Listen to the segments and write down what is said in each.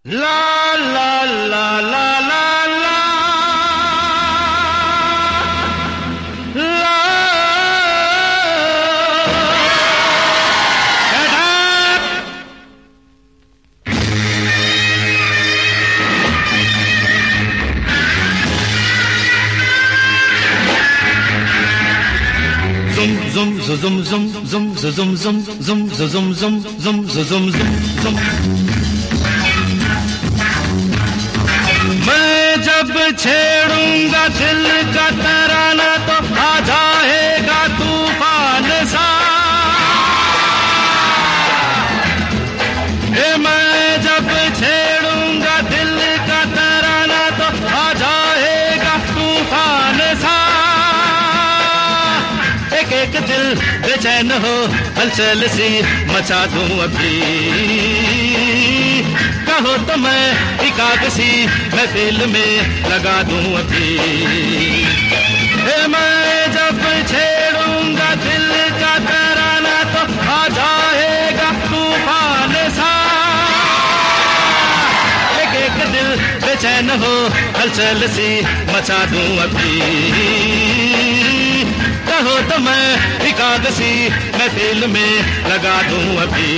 ला ला ला ला ला ला ला zum zum zum zum zum zum zum zum zum zum zum zum मैं जब छेड़ूंगा दिल का तराना तो आ जाएगा तूफान सा। मैं जब छेड़ूंगा दिल का तराना तो आ जाएगा तूफान सा। एक एक दिल बेचैन हो हलचल सी मचा दूं अभी। कहो तो मैं एक आग सी महफिल में लगा दूं अभी। मैं जब छेड़ूंगा दिल का तराना तो आ जाएगा तूफान सा। एक एक दिल बेचैन हो हलचल सी मचा दूं अभी। कहो तो मैं एक आग सी महफिल में लगा दूं अभी।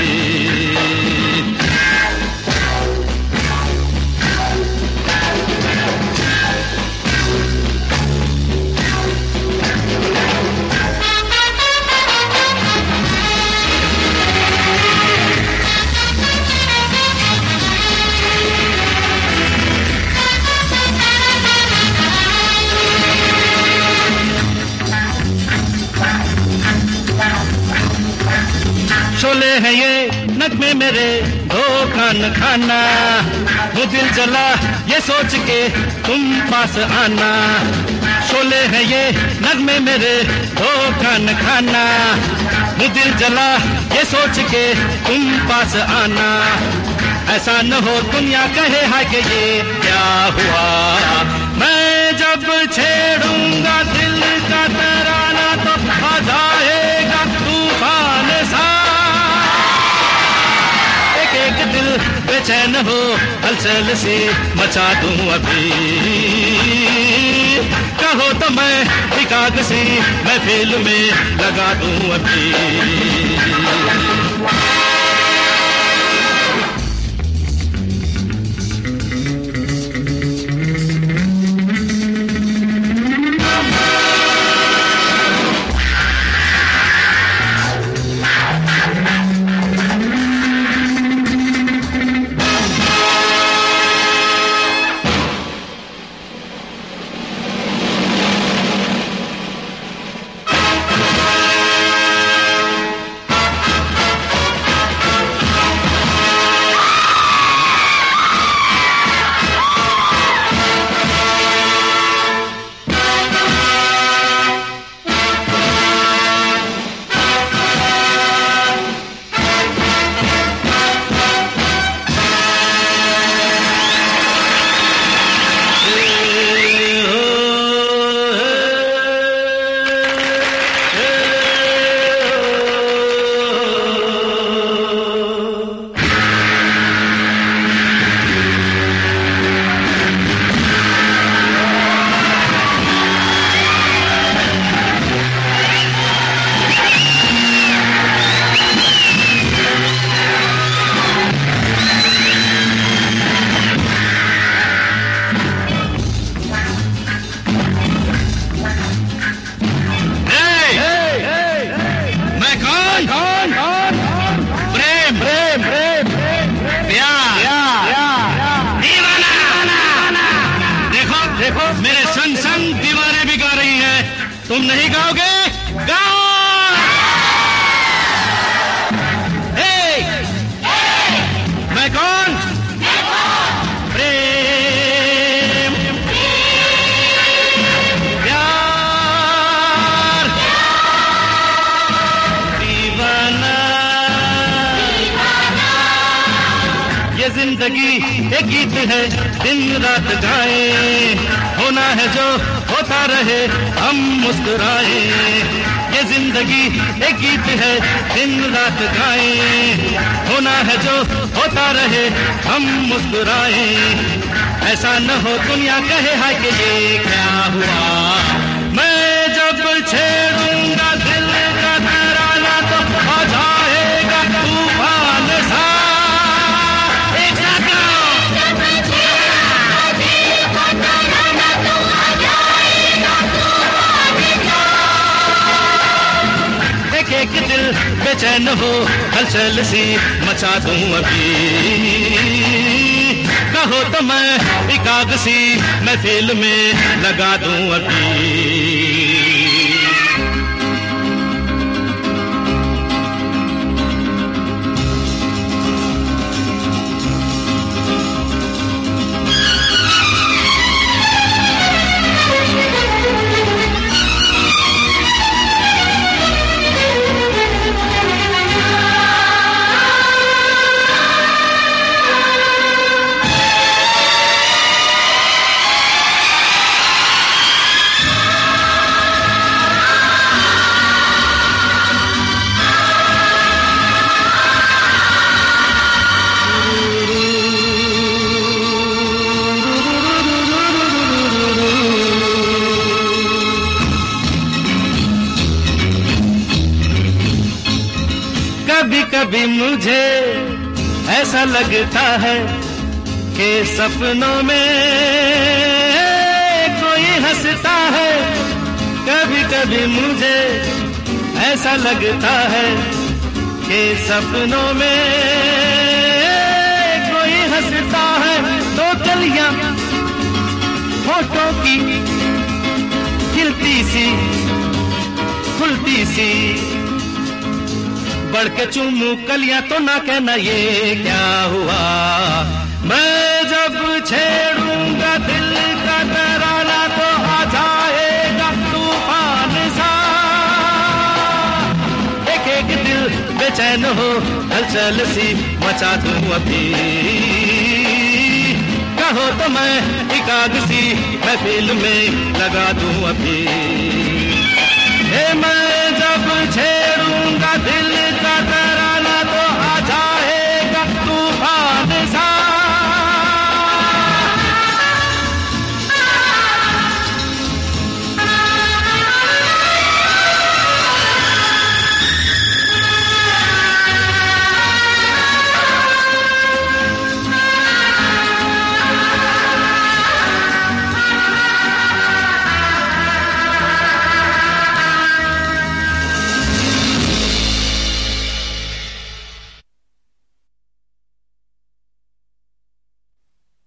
शोले है ये नगमे मेरे धोखा न खाना। वो दिल जला ये सोच के तुम पास आना। शोले है ये नगमे मेरे धोखा न खाना। वो दिल जला ये सोच के तुम पास आना। ऐसा न हो दुनिया कहे है कि ये क्या हुआ। मैं जब छेड़ूंगा दिल का तराना तो आ जाएगा तूफान सा। एक दिल बेचैन हो हलचल सी मचा दूं अभी। कहो तो मैं एक आग सी महफिल में लगा दूं अभी। देखो मेरे संग संग दीवारें भी गा रही हैं। तुम नहीं गाओगे? गाओ। मैं कौन? प्रेम प्यार दीवाना। ये जिंदगी एक गीत है दिन रात गाए। होना है जो होता रहे हम मुस्कुराए। ये ये जिंदगी एक गीत है दिन रात गाएं, होना है जो होता रहे हम मुस्कुराएं, ऐसा न हो दुनिया कहे हाय कि ये क्या हुआ। मैं जब छेड़ूंगा दिल का तराना तो आ जाएगा तूफान सा। एक साथ एक एक दिल बेचैन हो हलचल सी मचा दूं अभी, कहो तो मैं एक आग सी महफिल में लगा दूं अभी। कभी कभी मुझे ऐसा लगता है कि सपनों में कोई हंसता है, कभी कभी मुझे ऐसा लगता है कि सपनों में कोई हंसता है। तो कलियां होठों की खिलती सी खुलती सी, बढ़ के चूमू कलियां तो ना कहना ये क्या हुआ। मैं जब छेड़ूंगा दिल का तराना तो आ जाएगा तूफान सा। एक एक दिल बेचैन हो हलचल सी मचा दूं अभी, कहो तो मैं एक आग सी महफिल में लगा दूं अभी। मैं जब छेड़ूंगा दिल